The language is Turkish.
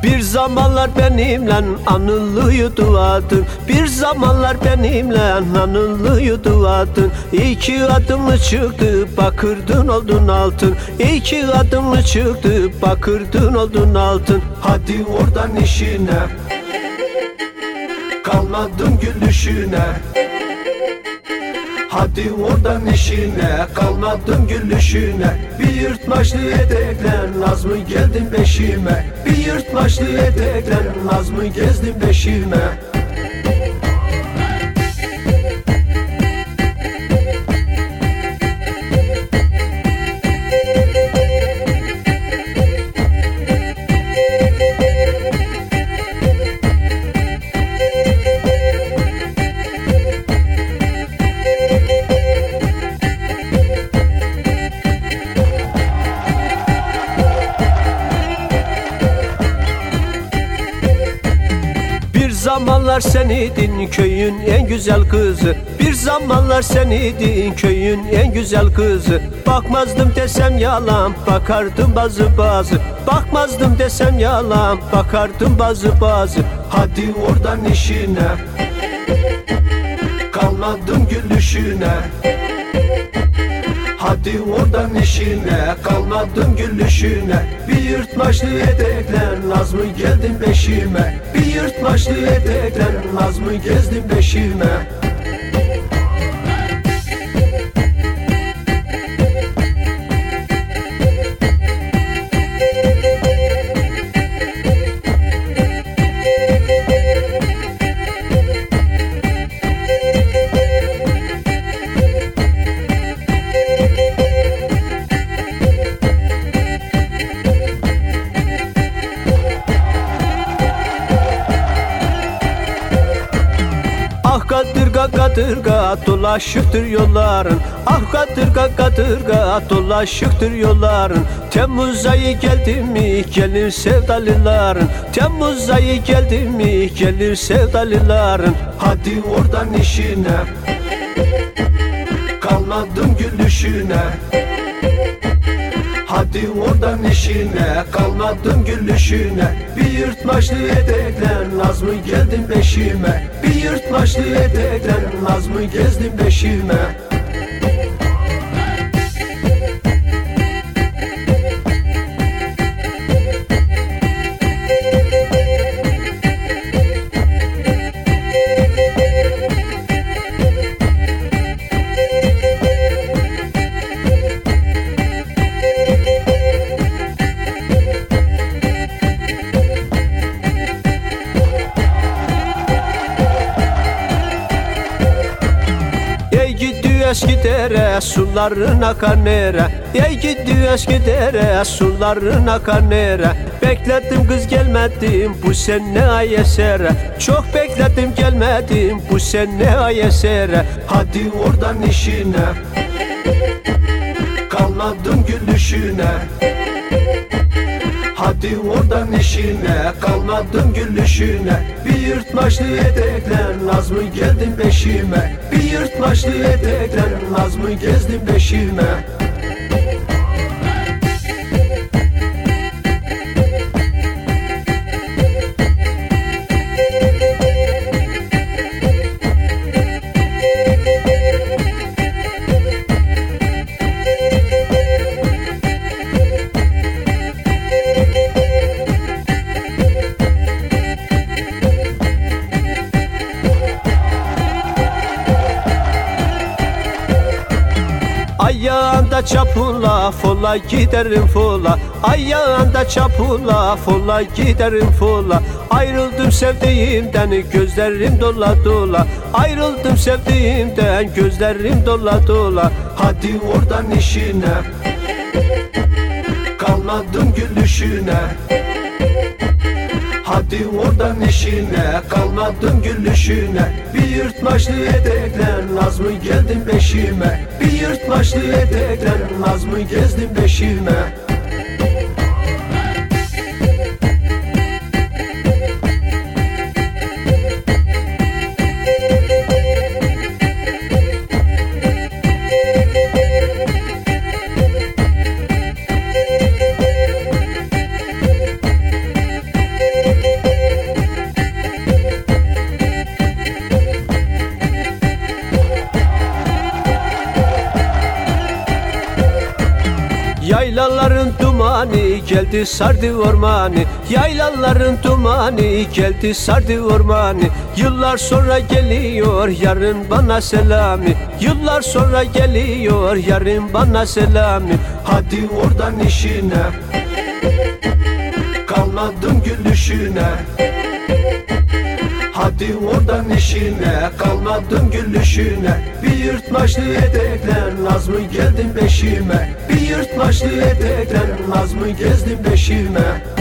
Bir zamanlar benimle anılıyordu adın, bir zamanlar benimle anılıyordu adın. İki adımlı çıktı bakırdın oldun altın, İki adımlı çıktı bakırdın oldun altın. Hadi oradan işine, kalmadım gülüşüne. Hadi oradan işine, kalmadım gülüşüne. Bir yırtmaçlı etekle naz mı geldin peşime, Bir yırtmaçlı etekle naz mı gezdin peşime. Bir zamanlar sen idin köyün en güzel kızı, Bir zamanlar sen idin köyün en güzel kızı. Bakmazdım desem yalan, bakardım bazı, Bakmazdım desem yalan, bakardım bazı. Hadi oradan işine, kalmadım gülüşüne. Hadi oradan işine, kalmadım gülüşüne. Bir yırtmaçlı etekle naz mı geldin peşime, Bir yırtmaçlı etekle naz mı gezdin peşime. Ah kadırga dolaşıktır yolların, Ah kadırga dolaşıktır yolların. Temmuz ayı geldi mi gelir sevdalıların, Temmuz ayı geldi mi gelir sevdalıların. Hadi oradan işine, kalmadım gülüşüne. Hadi oradan işine, kalmadım gülüşüne. Bir yırtmaçlı etekle naz mı geldin peşime, Bir yırtmaçlı etekle naz mı gezdin peşime. Eski dere suların akar nere, Ey gidiyor eski dere suların akar nere. Bekledim kız gelmedim bu sene ay esere, Çok bekledim gelmedim bu sene ay esere. Hadi oradan işine, kalmadım gülüşüne. Hadi oradan işine, kalmadım gülüşüne. Bir yırtmaçlı etekle naz mı geldin peşime, Bir yırtmaçlı etekle naz mı gezdin peşime. Ayağında çapula fola giderim fola, Ayağında çapula fola giderim fola. Ayrıldım sevdiğimden gözlerim dola, Ayrıldım sevdiğimden gözlerim dola. Hadi oradan işine, kalmadım gülüşüne. Hadi oradan işine, kalmadım gülüşüne. Bir yırtmaçlı etekle naz mı geldin peşime, Bir yırtmaçlı etekle naz mı gezdin peşime. geldi sardı ormanı. Yaylaların dumanı geldi sardı ormanı. Yıllar sonra geliyor yarın bana selamı. Yıllar sonra geliyor yarın bana selamı. Hadi oradan işine, kalmadım gülüşüne. Hadi oradan işine, kalmadım gülüşüne. Bir yırtmaçlı etekler naz mı geldin peşime? Bir yırtmaçlı etekler naz mı gezdin peşime?